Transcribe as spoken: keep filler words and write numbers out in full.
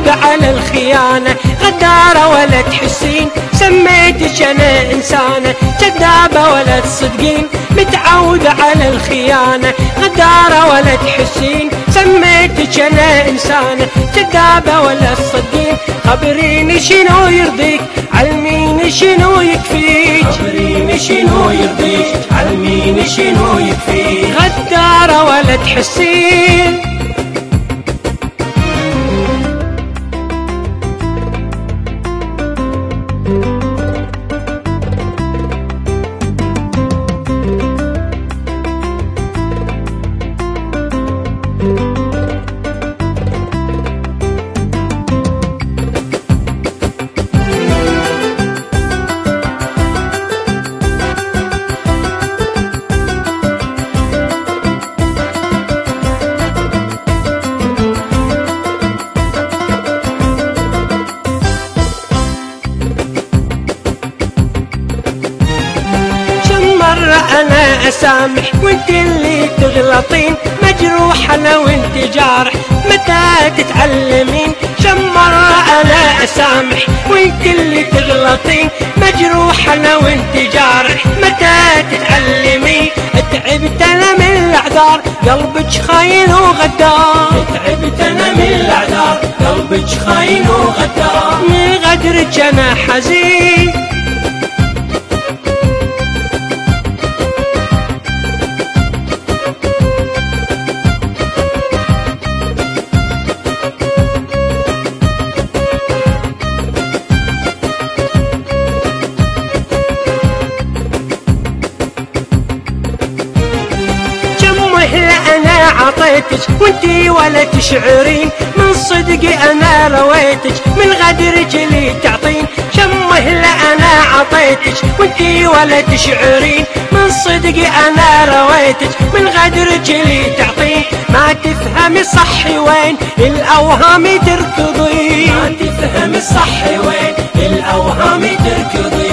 متعودة على الخيانة، غدارة ولا تحسين سميتك أنا إنسانة، كذابة ولا تصدقين متعودة على الخيانة، غدارة ولا تحسين سميتك أنا إنسانة، كذابة ولا تصدقين. خبريني شنو يرضيك علميني شنو يكفيك، خبريني شنو يرضيك علميني شنو يكفيك. غدارة ولا تحسين أنا أسامح وانت اللي تغلطين، مجروحة لو انت جارح متى تتعلمين. كم مرة أنا أسامح وانت اللي تغلطين، مجروحة لو انت جارح متى تتعلمين. تعبت أنا من الأعذار قلبك خاين وغدار، تعبت أنا من الأعذار قلبك خاين وغدار، من غدرك أنا حزين. أنا عطيتك وانتي ولا تشعرين، من صدقي أنا رويتك من غدرك اللي تعطين. كم مهلة أنا عطيتك وانتي ولا تشعرين، من صدقي أنا رويتك من غدرك اللي تعطين. ما تفهمي الصح وين الأوهام تركضين، ما تفهمي الصح وين الأوهام تركضين.